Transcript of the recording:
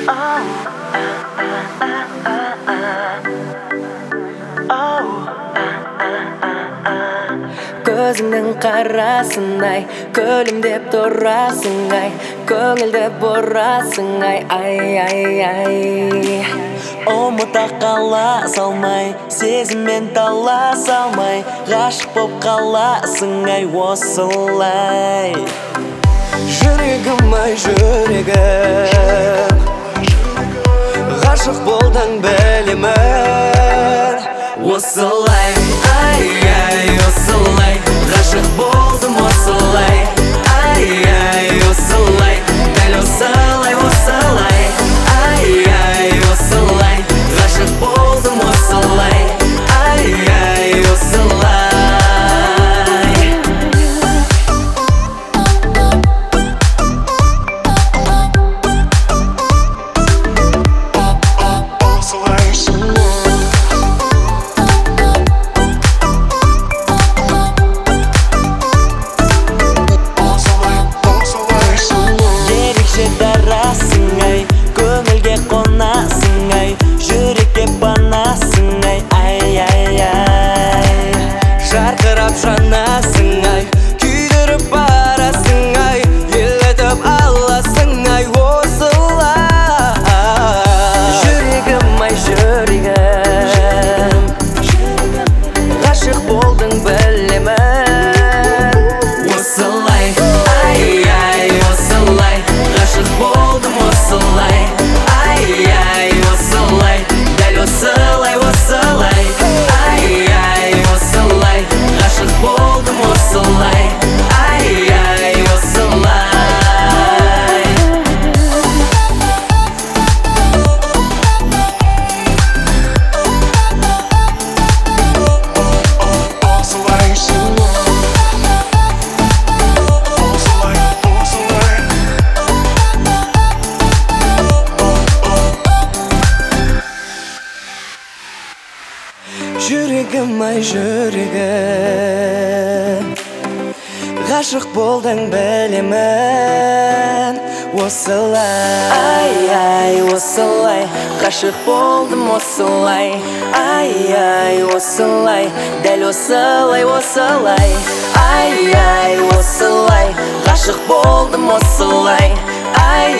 Көзіңнің қарасын ай, күлімдеп тұрасың ай, көңілді бұрасың ай. Ұмыта қала салмай, сезіммен таласа алмай, ғашық боп қаласың ай осылай. Жүрегім ай жүрегім, ғашық болдың білемін. Осылай, ай, осылай, ғашық болдым осылай. Ай, осылай, дәл осылай, осылай. Ай, осылай, ғашық болдым осылай. Ай, осылай. Көңілге қонасың ай, жүрекке банасың ай. Жарқырап жанасың ай, күйдіріп барасың ай, елетіп аласың ай осылай. Жүрегім ай жүрегім, ғашық болдың білемін. Осылай, ай, осылай, ғашық болдым осылай. Ай, осылай, дәл осылай, осылай. Ай, осылай, ғашық болдым осылай. Ай, осылай. Жүрегім ай жүрегім, ғашық болдың білемін. Осылай, осылай, ғашық болдым осылай. Ай, осылай, дәл осылай, осылай. Ай, осылай, ғашық болдым осылай. Ай,